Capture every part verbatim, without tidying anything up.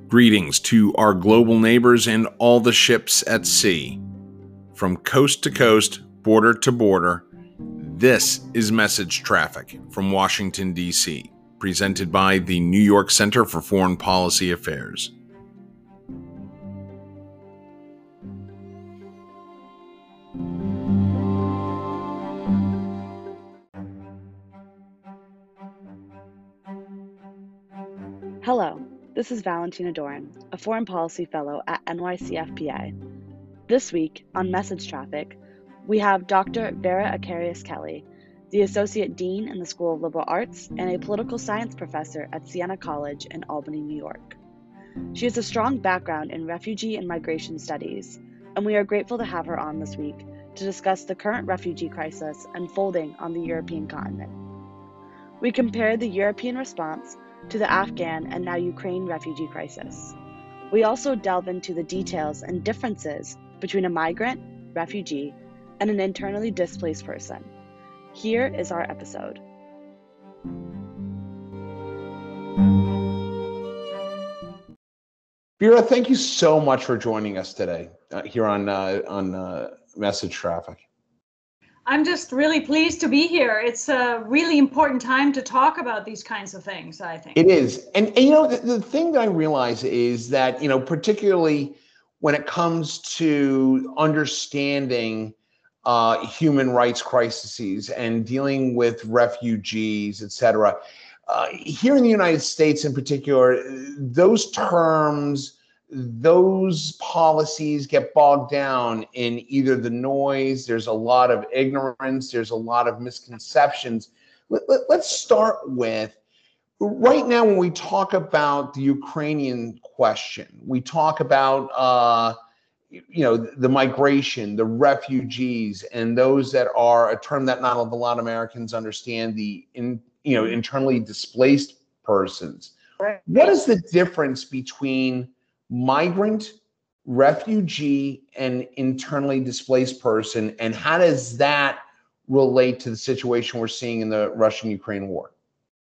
Greetings to our global neighbors and all the ships at sea. From coast to coast, border to border, this is Message Traffic from Washington, D C, presented by the New York Center for Foreign Policy Affairs. Hello, this is Valentina Doran, a Foreign Policy Fellow at N Y C F P A. This week on Message Traffic, we have Doctor Vera Akarius Kelly, the Associate Dean in the School of Liberal Arts and a Political Science Professor at Siena College in Albany, New York. She has a strong background in refugee and migration studies, and we are grateful to have her on this week to discuss the current refugee crisis unfolding on the European continent. We compare the European response to the Afghan and now Ukraine refugee crisis. We also delve into the details and differences between a migrant, refugee, and an internally displaced person. Here is our episode. Vera, thank you so much for joining us today uh, here on uh, on uh, Message Traffic. I'm just really pleased to be here. It's a really important time to talk about these kinds of things, I think. It is. And, and you know, the, the thing that I realize is that, you know, particularly when it comes to understanding uh, human rights crises and dealing with refugees, et cetera, uh, here in the United States in particular, those terms, those policies get bogged down in either the noise, there's a lot of ignorance, there's a lot of misconceptions. Let, let, let's start with, right now when we talk about the Ukrainian question, we talk about uh, you know, the migration, the refugees, and those that are, a term that not a lot of Americans understand, the in, you know, internally displaced persons. Right. What is the difference between migrant, refugee, and internally displaced person, and how does that relate to the situation we're seeing in the Russian-Ukraine war?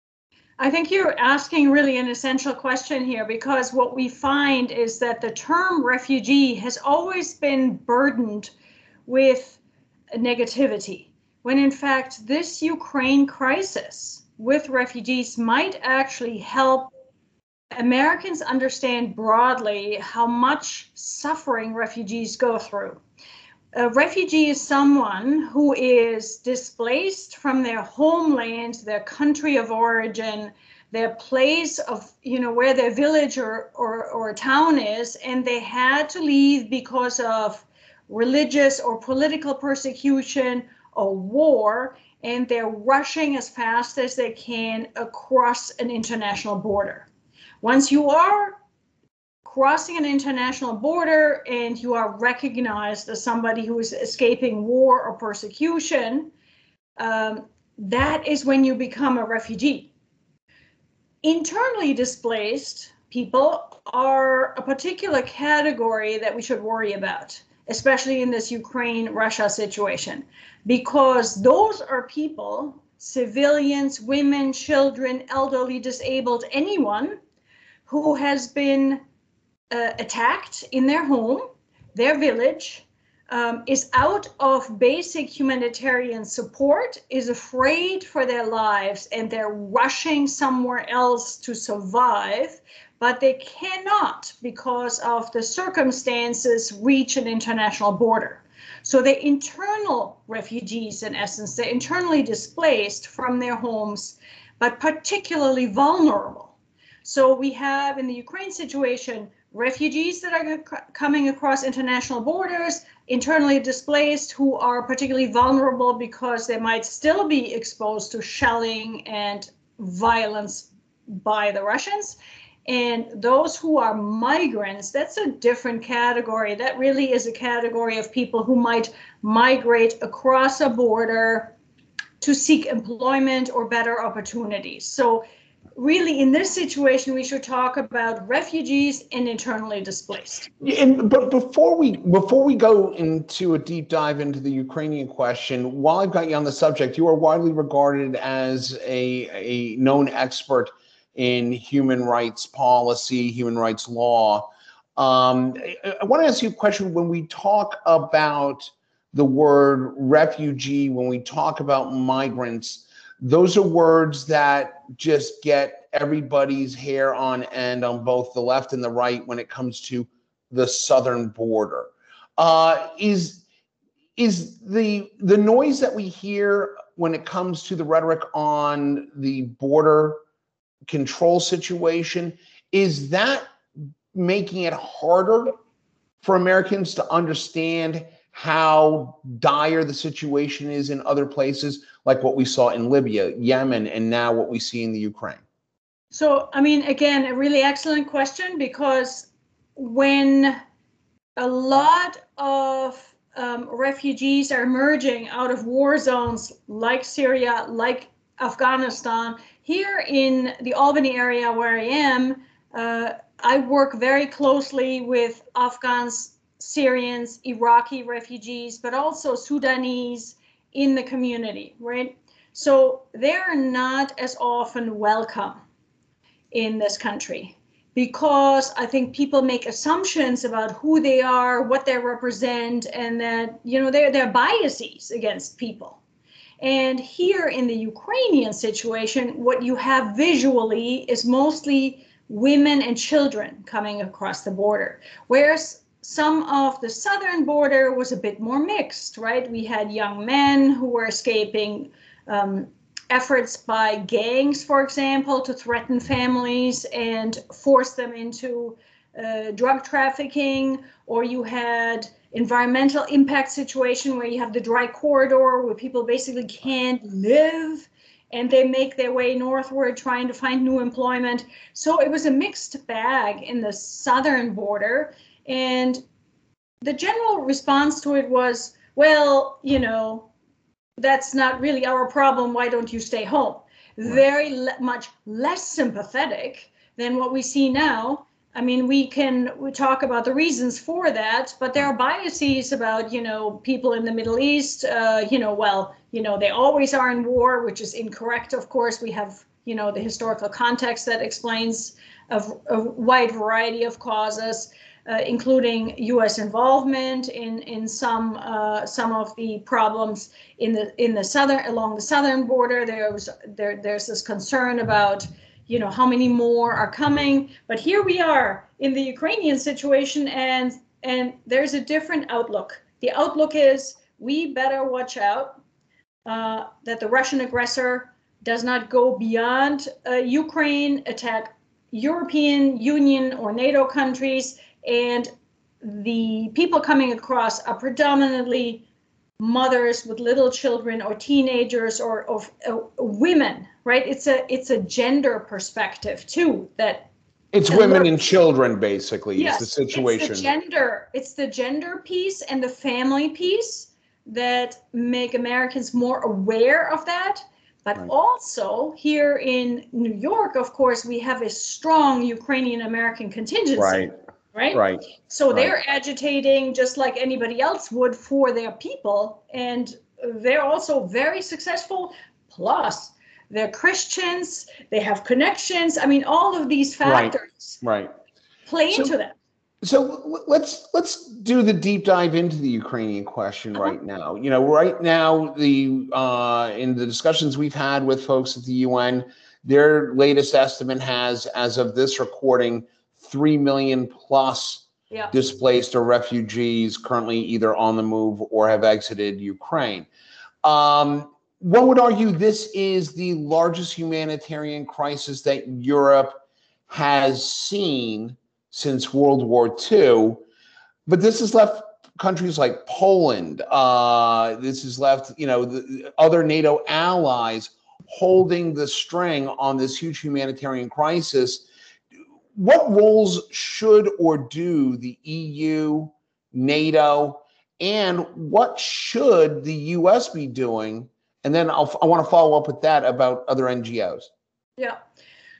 I think you're asking really an essential question here, because what we find is that the term refugee has always been burdened with negativity, when in fact this Ukraine crisis with refugees might actually help Americans understand broadly how much suffering refugees go through. A refugee is someone who is displaced from their homeland, their country of origin, their place of, you know, where their village or, or, or town is, and they had to leave because of religious or political persecution or war, and they're rushing as fast as they can across an international border. Once you are crossing an international border and you are recognized as somebody who is escaping war or persecution, um, that is when you become a refugee. Internally displaced people are a particular category that we should worry about, especially in this Ukraine-Russia situation, because those are people, civilians, women, children, elderly, disabled, anyone who has been uh, attacked in their home, their village, um, is out of basic humanitarian support, is afraid for their lives, and they're rushing somewhere else to survive, but they cannot, because of the circumstances, reach an international border. So they're internal refugees, in essence. They're internally displaced from their homes, but particularly vulnerable. So we have in the Ukraine situation, refugees that are coming across international borders, internally displaced who are particularly vulnerable because they might still be exposed to shelling and violence by the Russians. And those who are migrants, that's a different category. That really is a category of people who might migrate across a border to seek employment or better opportunities. So really, in this situation, we should talk about refugees and internally displaced. And but before we before we go into a deep dive into the Ukrainian question, while I've got you on the subject, you are widely regarded as a, a known expert in human rights policy, human rights law. Um, I, I want to ask you a question. When we talk about the word refugee, when we talk about migrants, those are words that just get everybody's hair on end on both the left and the right when it comes to the southern border. Uh, is is the the noise that we hear when it comes to the rhetoric on the border control situation, is that making it harder for Americans to understand how dire the situation is in other places, like what we saw in Libya, Yemen, and now what we see in the Ukraine? So, I mean, again, a really excellent question, because when a lot of um, refugees are emerging out of war zones like Syria, like Afghanistan, here in the Albany area where I am, uh, I work very closely with Afghans, Syrians, Iraqi refugees, but also Sudanese in the community, right? So they're not as often welcome in this country, because I think people make assumptions about who they are, what they represent, and that, you know, there, there are biases against people. And here in the Ukrainian situation, what you have visually is mostly women and children coming across the border, whereas some of the southern border was a bit more mixed, right? We had young men who were escaping um, efforts by gangs, for example, to threaten families and force them into uh, drug trafficking, or you had environmental impact situation where you have the dry corridor where people basically can't live and they make their way northward trying to find new employment. So it was a mixed bag in the southern border. And the general response to it was, well, you know, that's not really our problem. Why don't you stay home? Right. Very le- much less sympathetic than what we see now. I mean, we can we talk about the reasons for that, but there are biases about, you know, people in the Middle East, uh, you know, well, you know, they always are in war, which is incorrect. Of course, we have, you know, the historical context that explains a, a wide variety of causes, uh, including U S involvement in in some uh, some of the problems in the in the southern along the southern border. There was there there's this concern about, you know, how many more are coming. But here we are in the Ukrainian situation, and and there's a different outlook. The outlook is we better watch out uh, that the Russian aggressor does not go beyond uh, Ukraine, attack European Union or NATO countries, and the people coming across are predominantly mothers with little children or teenagers or of uh, women, right? It's a it's a gender perspective too that it's alerts. Women and children basically. Yes, is the situation. It's the gender, it's the gender piece and the family piece that make Americans more aware of that. But right. Also here in New York, of course, we have a strong Ukrainian American contingency. Right. Right. Right. So right. they're agitating just like anybody else would for their people. And they're also very successful. Plus, they're Christians. They have connections. I mean, all of these factors right. Right. play so, into that. So let's let's do the deep dive into the Ukrainian question uh-huh. right now. You know, right now, the uh, in the discussions we've had with folks at the U N, their latest estimate has, as of this recording, three million plus yeah. displaced or refugees currently either on the move or have exited Ukraine. Um, one would argue this is the largest humanitarian crisis that Europe has seen since World War Two, but this has left countries like Poland, uh, this has left, you know, the other NATO allies holding the string on this huge humanitarian crisis. What roles should or do the E U, NATO, and what should the U S be doing? And then I'll, I want to follow up with that about other N G Os. Yeah.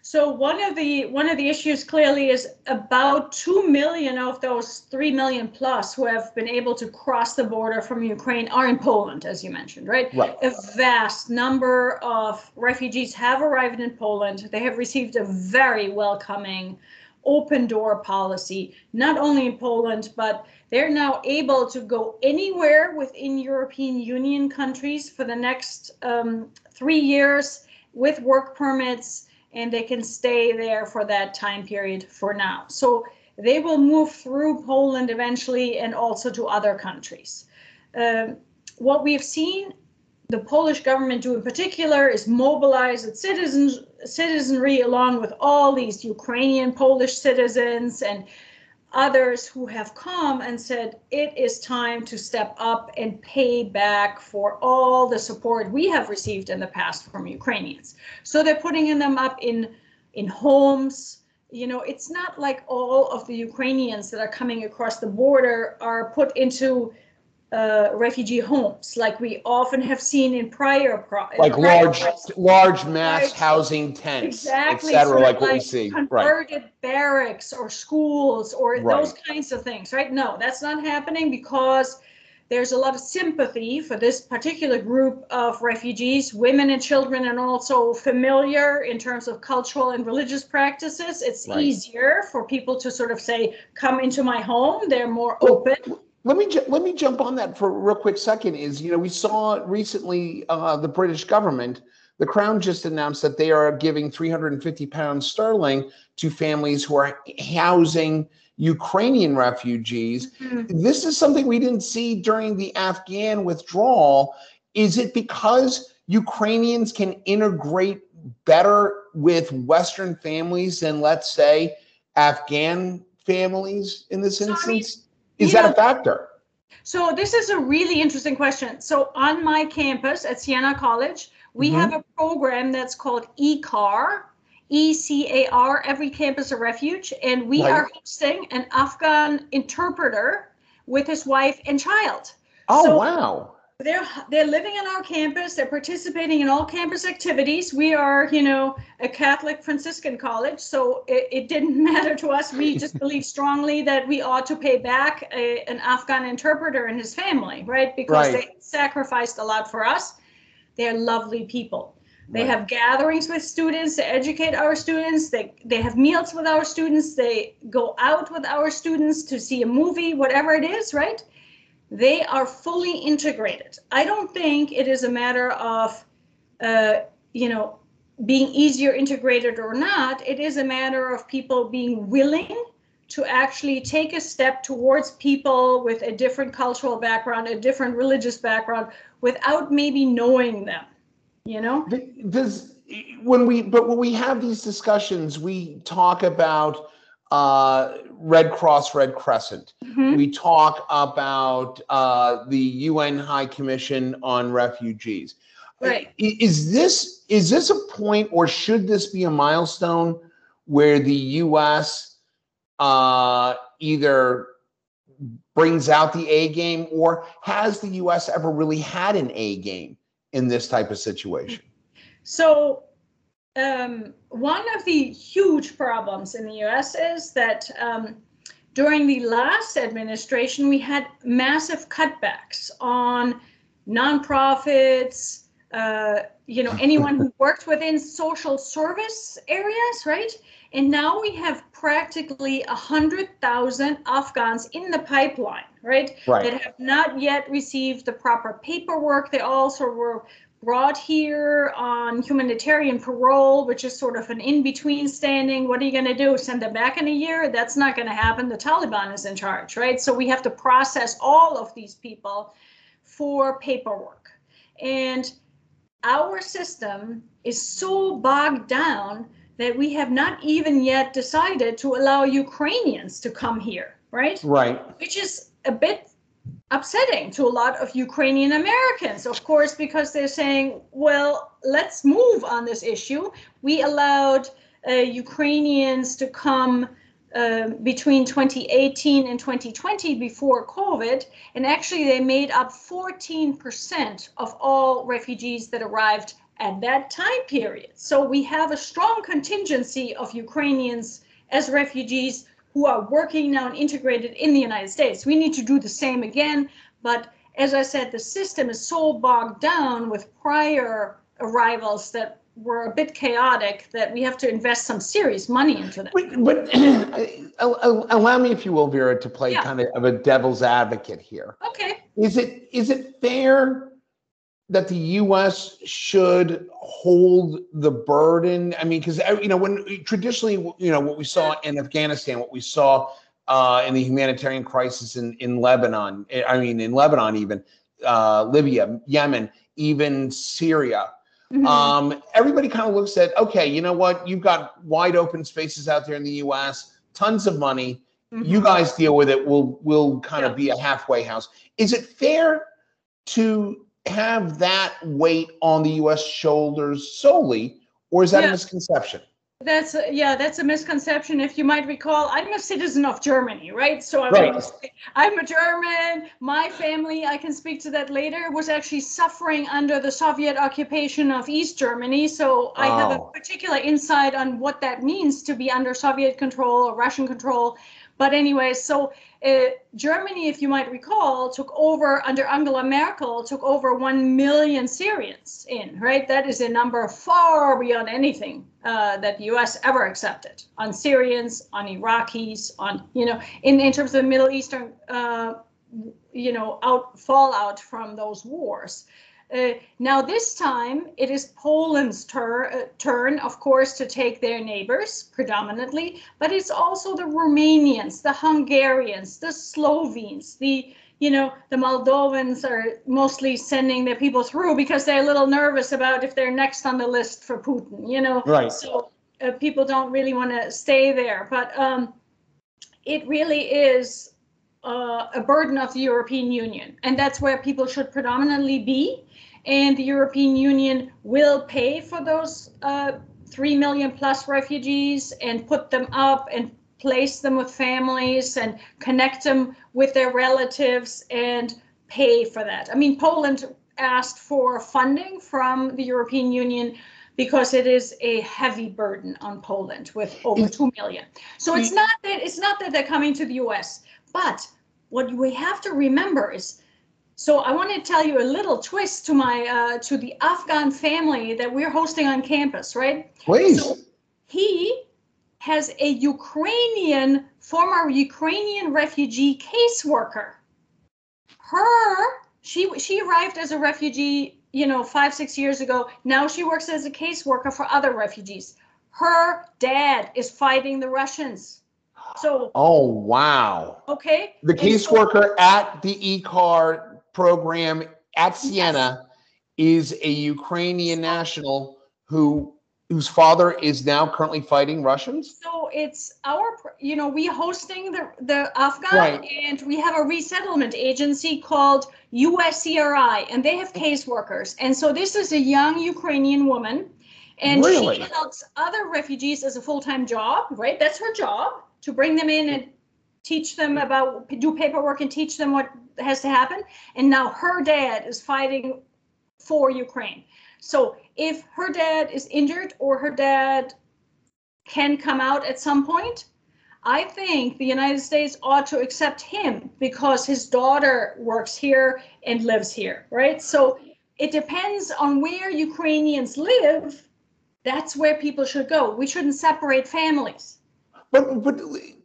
So one of the one of the issues clearly is about two million of those three million plus who have been able to cross the border from Ukraine are in Poland, as you mentioned, right? Right. A vast number of refugees have arrived in Poland. They have received a very welcoming, open door policy, not only in Poland, but they're now able to go anywhere within European Union countries for the next um, three years with work permits, and they can stay there for that time period for now. So they will move through Poland eventually and also to other countries. Um, what we've seen the Polish government do in particular is mobilize its citizens, citizenry along with all these Ukrainian Polish citizens and others who have come and said, it is time to step up and pay back for all the support we have received in the past from Ukrainians. So they're putting them up in, in homes. You know, it's not like all of the Ukrainians that are coming across the border are put into uh, refugee homes, like we often have seen in prior pro like prior large, crises. large mass Large- housing tents, Exactly, et cetera, sort of like what we see. Right. converted barracks or schools or those Right. kinds of things, right? No, that's not happening because there's a lot of sympathy for this particular group of refugees, women and children, and also familiar in terms of cultural and religious practices. It's Right. easier for people to sort of say, come into my home. They're more Well, open. Let me ju- let me jump on that for a real quick second. Is you know we saw recently uh, the British government, the Crown just announced that they are giving three hundred fifty pounds sterling to families who are housing Ukrainian refugees. Mhm. This is something we didn't see during the Afghan withdrawal. Is it because Ukrainians can integrate better with Western families than, let's say, Afghan families in this So, I mean, instance? Is you that know, a factor? So this is a really interesting question. So on my campus at Siena College, we Mhm. have a program that's called E C A R, E C A R, Every Campus a Refuge, and we Right. are hosting an Afghan interpreter with his wife and child. Oh, So wow. they're they're living on our campus. They're participating in all campus activities. We are, you know, a Catholic Franciscan college, so it, it didn't matter to us. We just believe strongly that we ought to pay back a, an Afghan interpreter and his family, right? Because Right. they sacrificed a lot for us. They're lovely people. They Right. have gatherings with students to educate our students. They they have meals with our students. They go out with our students to see a movie, whatever it is, right? They are fully integrated. I don't think it is a matter of, uh, you know, being easier integrated or not. It is a matter of people being willing to actually take a step towards people with a different cultural background, a different religious background, without maybe knowing them, you know? Does when we but when we have these discussions, we talk about uh, Red Cross, Red Crescent. Mhm. We talk about uh, the U N High Commission on Refugees. Right. I- Is this is this a point, or should this be a milestone where the U S uh, either brings out the A game, or has the U S ever really had an A game in this type of situation? So um, one of the huge problems in the U S is that um, during the last administration, we had massive cutbacks on nonprofits, uh, you know, anyone who worked within social service areas, right? And now we have practically one hundred thousand Afghans in the pipeline, right? Right. That have not yet received the proper paperwork. They also were brought here on humanitarian parole, which is sort of an in-between standing. What are you going to do? Send them back in a year? That's not going to happen. The Taliban is in charge, right? So we have to process all of these people for paperwork. And our system is so bogged down that we have not even yet decided to allow Ukrainians to come here, right? Right. Which is a bit upsetting to a lot of Ukrainian Americans, of course, because they're saying, well, let's move on this issue. We allowed uh, Ukrainians to come uh, between twenty eighteen and twenty twenty before COVID, and actually they made up fourteen percent of all refugees that arrived at that time period. So we have a strong contingency of Ukrainians as refugees who are working now and integrated in the United States. We need to do the same again. But as I said, the system is so bogged down with prior arrivals that were a bit chaotic that we have to invest some serious money into that. But, but allow me, if you will, Vera, to play yeah. kind of, of a devil's advocate here. Okay. Is it is it fair that the U S should hold the burden? I mean, because you know, when traditionally, you know, what we saw in Afghanistan, what we saw uh, in the humanitarian crisis in in Lebanon, I mean, in Lebanon, even uh, Libya, Yemen, even Syria. Mm-hmm. Um, everybody kind of looks at, okay, you know what? You've got wide open spaces out there in the U S, tons of money. Mm-hmm. You guys deal with it. We'll we'll kind yeah. of be a halfway house. Is it fair to have that weight on the U S shoulders solely, or is that yeah. a misconception? That's a, yeah, that's a misconception. If you might recall, I'm a citizen of Germany, right? So I'm, right. I'm a German. My family, I can speak to that later, was actually suffering under the Soviet occupation of East Germany. So I oh. have a particular insight on what that means to be under Soviet control or Russian control. But anyway, so uh, Germany, if you might recall, took over under Angela Merkel, took over one million Syrians in, right? That is a number far beyond anything uh, that the U S ever accepted on Syrians, on Iraqis, on, you know, in, in terms of the Middle Eastern, uh, you know, out fallout from those wars. Uh, now, this time, it is Poland's tur uh, turn, of course, to take their neighbors predominantly, but it's also the Romanians, the Hungarians, the Slovenes, the, you know, the Moldovans are mostly sending their people through because they're a little nervous about if they're next on the list for Putin, you know. Right. So uh, people don't really want to stay there. But um, it really is uh, a burden of the European Union, and that's where people should predominantly be. And the European Union will pay for those uh, three million plus refugees and put them up and place them with families and connect them with their relatives and pay for that. I mean, Poland asked for funding from the European Union because it is a heavy burden on Poland with over two million. So it's not that it's not that they're coming to the U S, but what we have to remember is, so I want to tell you a little twist to my uh, to the Afghan family that we're hosting on campus, right? Please. So he has a Ukrainian, former Ukrainian refugee caseworker. Her, she she arrived as a refugee, you know, five, six years ago. Now she works as a caseworker for other refugees. Her dad is fighting the Russians. So. Oh, wow. Okay. The caseworker so, at the E C A R program at Siena yes. is a Ukrainian national who whose father is now currently fighting Russians. So it's our, you know, we hosting the the Afghan right. and we have a resettlement agency called U S C R I, and they have caseworkers. And so this is a young Ukrainian woman, and really? she helps other refugees as a full-time job, right? That's her job, to bring them in and teach them about, do paperwork and teach them what has to happen. And now her dad is fighting for Ukraine. So if her dad is injured or her dad can come out at some point, I think the United States ought to accept him because his daughter works here and lives here, right? So it depends on where Ukrainians live. That's where people should go. We shouldn't separate families. But but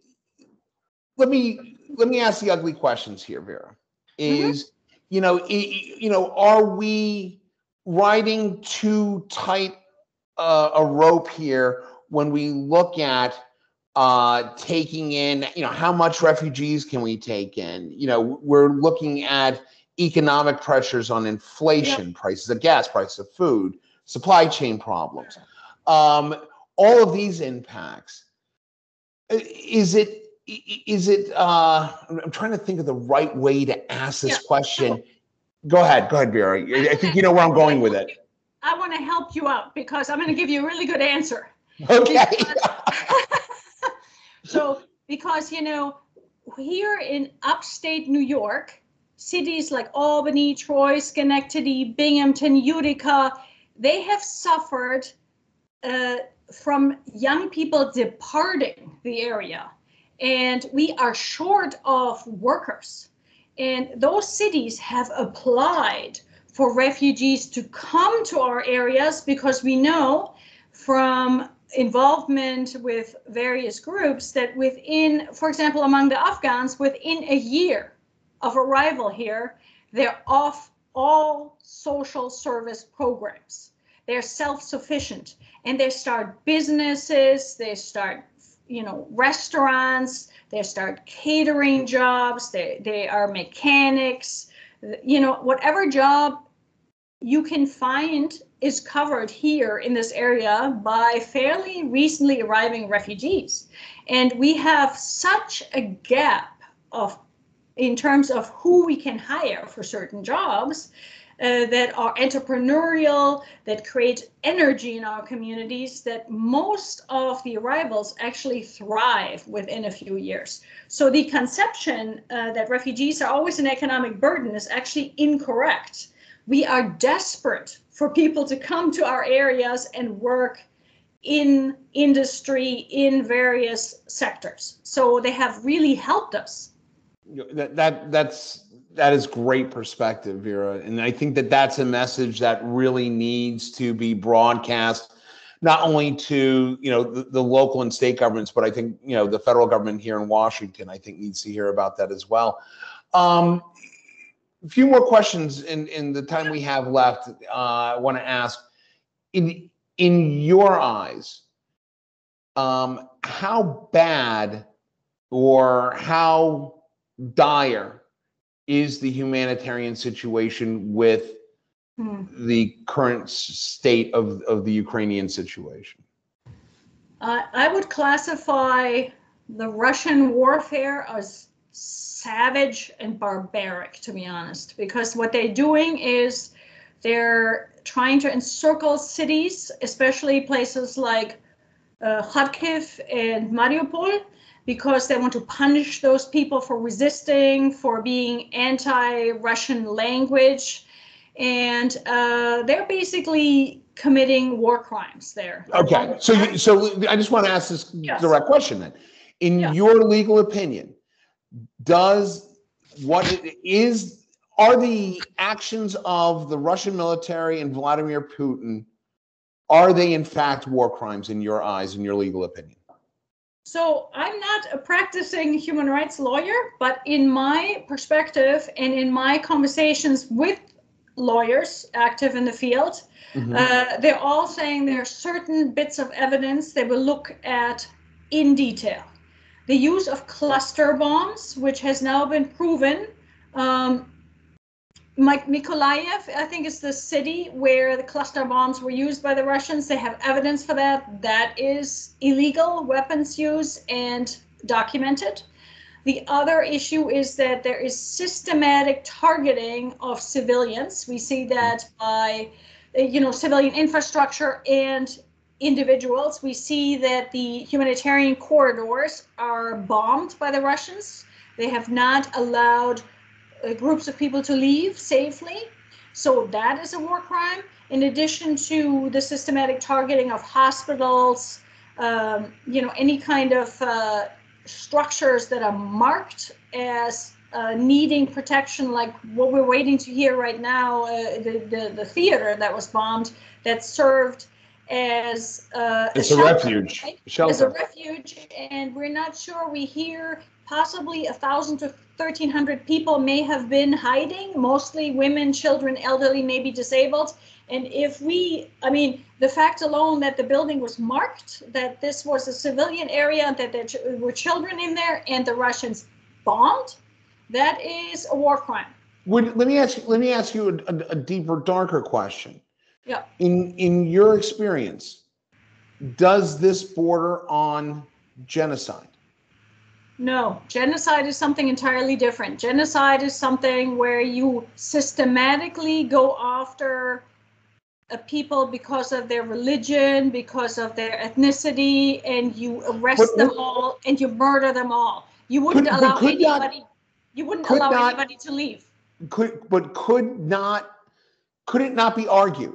let me let me ask the ugly questions here, Vera. Is mm-hmm. you know you know are we riding too tight uh, a rope here when we look at uh, taking in, you know, how much refugees can we take in? You know, we're looking at economic pressures on inflation, yep. prices of gas, prices of food, supply chain problems, um, all of these impacts. Is it is it? Uh, I'm trying to think of the right way to ask this yeah. question. Go ahead. Go ahead, Vera. I think you know where I'm going with it. I want to help you out because I'm going to give you a really good answer. Okay. Because, so, because, you know, here in upstate New York, cities like Albany, Troy, Schenectady, Binghamton, Utica, they have suffered uh, from young people departing the area, and we are short of workers. And those cities have applied for refugees to come to our areas because we know from involvement with various groups that within, for example, among the Afghans, within a year of arrival here, they're off all social service programs. They're self-sufficient, and they start businesses, they start, you know, restaurants, they start catering jobs, they, they are mechanics, you know, whatever job you can find is covered here in this area by fairly recently arriving refugees. And we have such a gap of in terms of who we can hire for certain jobs uh, that are entrepreneurial, that create energy in our communities, that most of the arrivals actually thrive within a few years. So the conception uh, that refugees are always an economic burden is actually incorrect. We are desperate for people to come to our areas and work in industry, in various sectors. So they have really helped us. That, that that's that is great perspective, Vera, and I think that that's a message that really needs to be broadcast, not only to you know the, the local and state governments, but I think you know the federal government here in Washington, I think needs to hear about that as well. Um, a few more questions in in the time we have left. Uh, I want to ask, in in your eyes, um, how bad or how dire is the humanitarian situation with hmm. the current state of, of the Ukrainian situation? Uh, I would classify the Russian warfare as savage and barbaric, to be honest, because what they're doing is they're trying to encircle cities, especially places like uh, Kharkiv and Mariupol, because they want to punish those people for resisting, for being anti-Russian language. And uh, they're basically committing war crimes there. Okay, so you, so I just want to ask this yes. direct question then. In yeah. your legal opinion, does what it is, are the actions of the Russian military and Vladimir Putin, are they in fact war crimes in your eyes, in your legal opinion? So I'm not a practicing human rights lawyer, but in my perspective and in my conversations with lawyers active in the field, mm-hmm. uh, they're all saying there are certain bits of evidence they will look at in detail. The use of cluster bombs, which has now been proven. Um, Mykolaiv, I think, is the city where the cluster bombs were used by the Russians. They have evidence for that. That is illegal weapons use and documented. The other issue is that there is systematic targeting of civilians. We see that by, you know, civilian infrastructure and individuals. We see that the humanitarian corridors are bombed by the Russians. They have not allowed groups of people to leave safely. So that is a war crime, in addition to the systematic targeting of hospitals, um, you know, any kind of uh, structures that are marked as uh, needing protection, like what we're waiting to hear right now, uh, the, the, the theater that was bombed that served as uh, it's a, a shelter, refuge, right? shelter. As a refuge, and we're not sure. We hear possibly a thousand to thirteen hundred people may have been hiding, mostly women, children, elderly, maybe disabled. And if we, I mean, the fact alone that the building was marked, that this was a civilian area, that there ch- were children in there, and the Russians bombed, that is a war crime. Would, let me ask you, let me ask you a, a, a deeper, darker question. Yeah. In in your experience, does this border on genocide? No, genocide is something entirely different. Genocide is something where you systematically go after a people because of their religion, because of their ethnicity, and you arrest but, them all and you murder them all. You wouldn't could, allow could anybody. Not, you wouldn't allow not, anybody to leave. Could but could not. Could it not be argued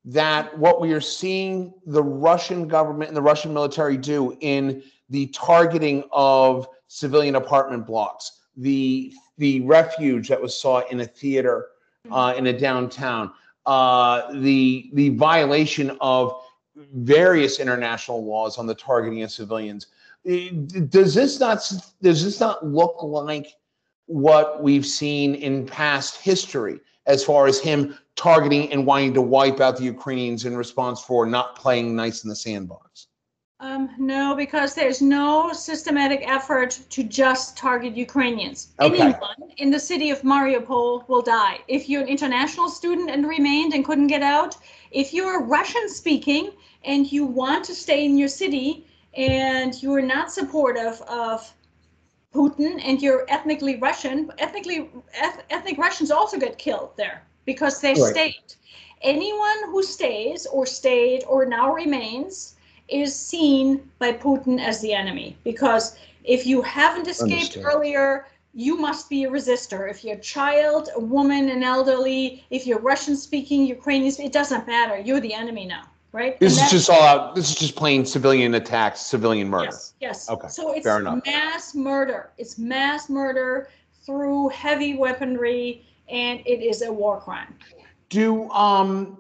that what we are seeing the Russian government and the Russian military do in the targeting of civilian apartment blocks, the the refuge that was sought in a theater uh, in a downtown, uh, the the violation of various international laws on the targeting of civilians. Does this not does this not look like what we've seen in past history as far as him targeting and wanting to wipe out the Ukrainians in response for not playing nice in the sandbox? Um, no, because there's no systematic effort to just target Ukrainians. Okay. Anyone in the city of Mariupol will die. If you're an international student and remained and couldn't get out, if you're Russian speaking and you want to stay in your city and you are not supportive of Putin and you're ethnically Russian, ethnically eth- ethnic Russians also get killed there because they Right. stayed. Anyone who stays or stayed or now remains is seen by Putin as the enemy, because if you haven't escaped Understand. earlier, you must be a resistor. If you're a child, a woman, an elderly, if you're Russian speaking, Ukrainian, it doesn't matter. You're the enemy now, right? This And is just all out. This is just plain civilian attacks, civilian murder. Yes, yes. Okay, So it's fair enough. mass murder. It's mass murder through heavy weaponry, and it is a war crime. Do um,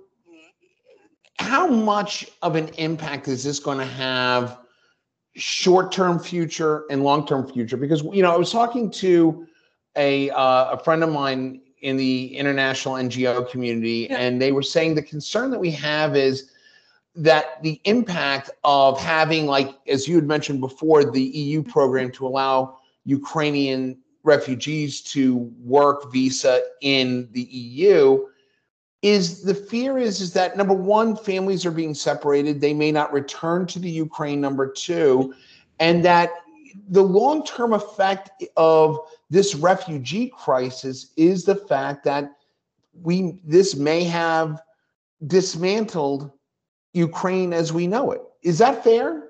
how much of an impact is this going to have short-term future and long-term future? Because, you know, I was talking to a uh, a friend of mine in the international N G O community, Yeah. and they were saying the concern that we have is that the impact of having, like, as you had mentioned before, the E U program to allow Ukrainian refugees to work visa in the E U, is the fear is, is that, number one, families are being separated. They may not return to the Ukraine, number two, and that the long-term effect of this refugee crisis is the fact that we this may have dismantled Ukraine as we know it. Is that fair?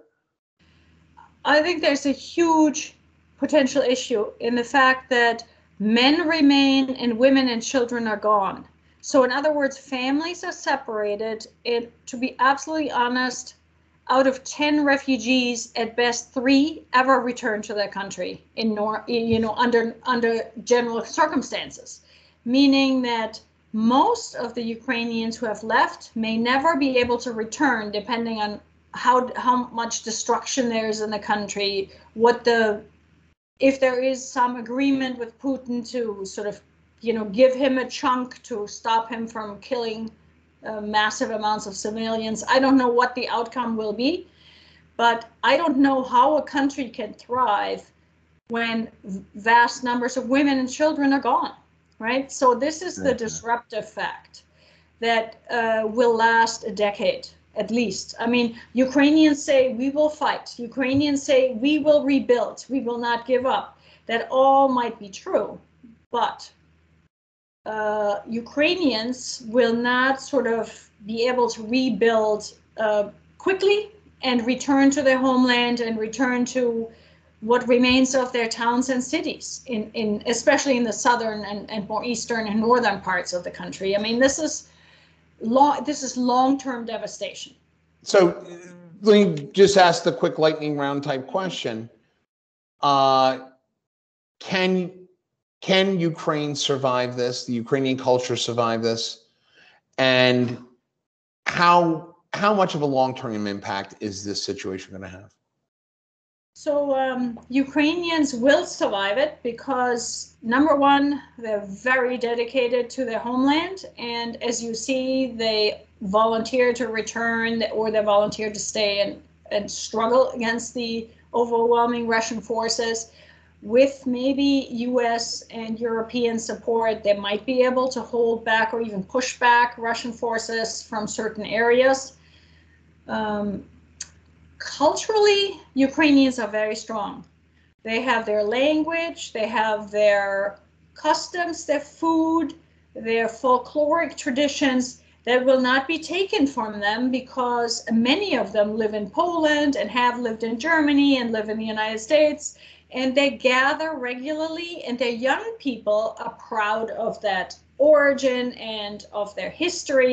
I think there's a huge potential issue in the fact that men remain and women and children are gone. So in other words, families are separated, and to be absolutely honest, out of ten refugees, at best three ever return to their country in nor you know under under general circumstances, meaning that most of the Ukrainians who have left may never be able to return, depending on how how much destruction there is in the country, what the if there is some agreement with Putin to sort of, you know, give him a chunk to stop him from killing uh, massive amounts of civilians. I don't know what the outcome will be, but I don't know how a country can thrive when vast numbers of women and children are gone, right? So this is the disruptive fact that uh, will last a decade at least. I mean, Ukrainians say we will fight. Ukrainians say we will rebuild. We will not give up. That all might be true, but uh, Ukrainians will not sort of be able to rebuild uh, quickly and return to their homeland and return to what remains of their towns and cities, in, in especially in the southern and, and more eastern and northern parts of the country. I mean, this is long, this is long-term devastation. So let me just ask the quick lightning round type question. Uh, can can Ukraine survive this? The Ukrainian culture survive this? And how how much of a long-term impact is this situation going to have? So um, Ukrainians will survive it because, number one, they're very dedicated to their homeland. And as you see, they volunteer to return or they volunteer to stay and, and struggle against the overwhelming Russian forces. With maybe U S and European support, they might be able to hold back or even push back Russian forces from certain areas. Um, Culturally, Ukrainians are very strong. They have their language, they have their customs, their food, their folkloric traditions that will not be taken from them because many of them live in Poland and have lived in Germany and live in the United States. And they gather regularly, and their young people are proud of that origin and of their history.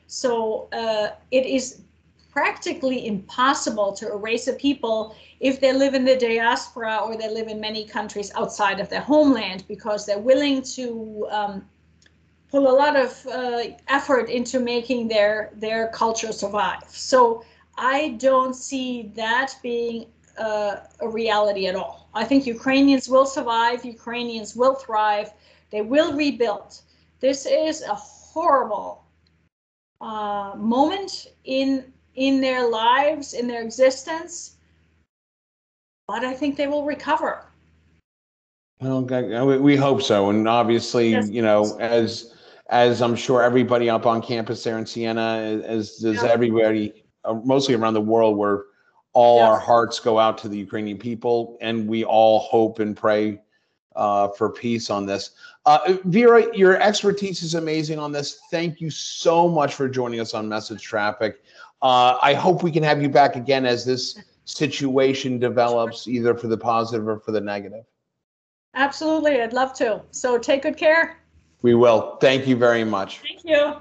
So uh, it is practically impossible to erase a people if they live in the diaspora or they live in many countries outside of their homeland, because they're willing to um, put a lot of uh, effort into making their, their culture survive. So I don't see that being uh, a reality at all. I think Ukrainians will survive, Ukrainians will thrive, they will rebuild. This is a horrible uh, moment in, in their lives, in their existence, but I think they will recover. Well, we hope so. And obviously, yes. you know, as as I'm sure everybody up on campus there in Siena, as does yeah. everybody, uh, mostly around the world, where all yeah. our hearts go out to the Ukrainian people, and we all hope and pray uh, for peace on this. Uh, Vera, your expertise is amazing on this. Thank you so much for joining us on Message Traffic. Uh, I hope we can have you back again as this situation develops, either for the positive or for the negative. Absolutely, I'd love to. So take good care. We will. Thank you very much. Thank you.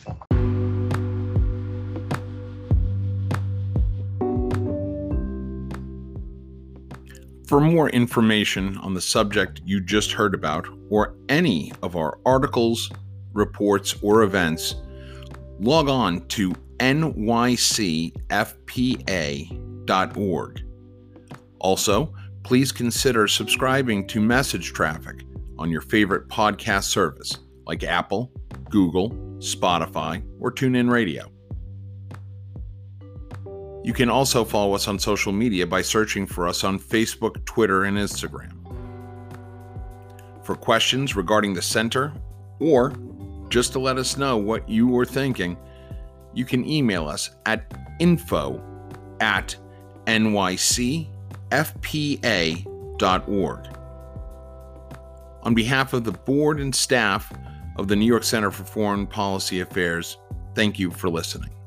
For more information on the subject you just heard about, or any of our articles, reports, or events, log on to N Y C F P A dot org. Also, please consider subscribing to Message Traffic on your favorite podcast service like Apple, Google, Spotify, or TuneIn Radio. You can also follow us on social media by searching for us on Facebook, Twitter, and Instagram. For questions regarding the center, or just to let us know what you were thinking, you can email us at info at N Y C F P A dot org. On behalf of the board and staff of the New York Center for Foreign Policy Affairs, thank you for listening.